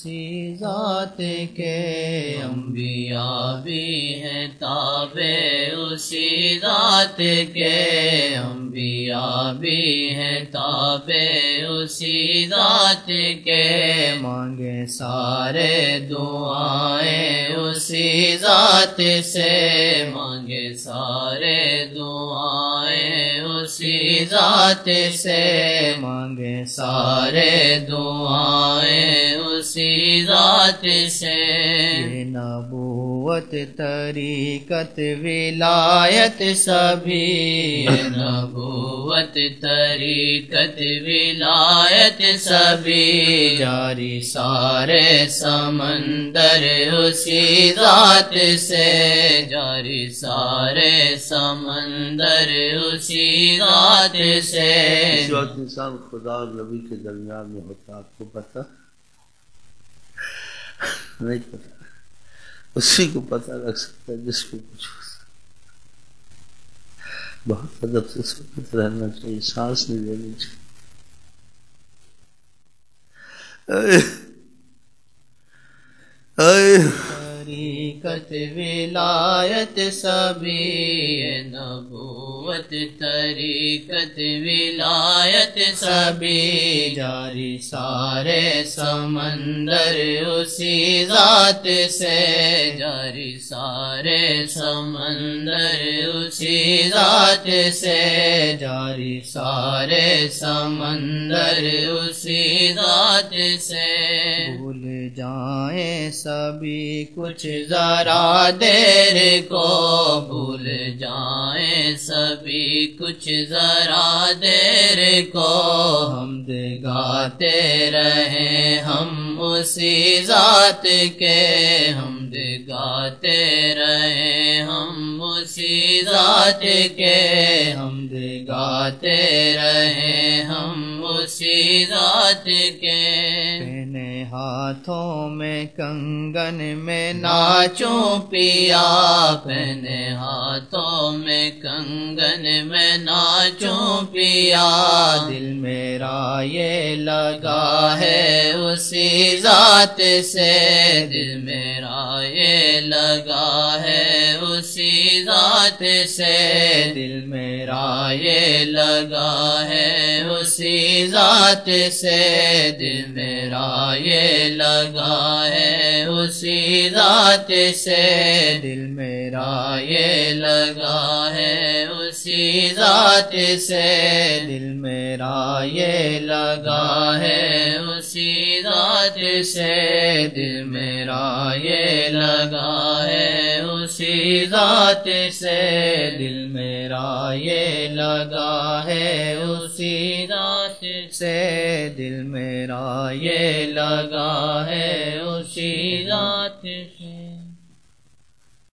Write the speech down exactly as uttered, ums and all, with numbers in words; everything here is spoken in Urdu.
اسی ذات کے، انبیاء بھی ہیں تابع اسی ذات کے، انبیاء بھی ہیں تابع اسی ذات کے، مانگے سارے دعائیں اسی ذات سے، مانگے سارے دعائیں اسی ذات سے، مانگے سارے دعائیں اسی ذات سے۔ یہ نبوت طریقت ولایت سبھی، یہ نبوت طریقت ولایت سبھی، جاری سارے سمندر اسی ذات سے، جاری سارے سمندر اسی ذات سے۔ اس وقت انسان خدا اور نبی کے درمیان میں ہوتا، آپ کو پتہ نہیں پتہ، اسی کو پتہ رکھ سکتا ہے جس کو کچھ ہو سکتا۔ بہت ادب سے سکوت رہنا چاہیے، سانس نہیں لینی چاہیے۔ طریقت ولایت سبھی، یہ نبوت طریقت ولایت سبھی، جاری سارے سمندر اسی ذات سے، جاری سارے سمندر اسی ذات سے، جاری سارے سمندر اسی ذات سے۔ بھول جائیں سبھی کچھ ذرا دیر کو، بھول جائیں سبھی کچھ ذرا دیر کو، حمد گاتے رہیں ہم اسی ذات کے، حمد گاتے رہیں ہم اسی ذات کے، حمد گاتے رہیں ہم اسی ذات کے۔ پہنے ہاتھوں میں کنگن میں ناچوں پیا، پہنے ہاتھوں میں کنگن میں ناچوں پیا، دل میرا یہ لگا ہے اسی ذات سے، دل میرا یہ لگا ہے اسی ذات سے، دل میرا یہ لگا ہے اسی ذات سے، دل میرا یہ لگا ہے اسی ذات سے، دل میرا یہ لگا ہے اسی ذات سے، دل میرا یہ لگا ہے اسی ذات سے، دل میرا یہ لگا ہے اسی ذات سے، دل میرا یہ لگا ہے اسی ذات سے، دل میرا یہ لگا ہے اسی ذات سے۔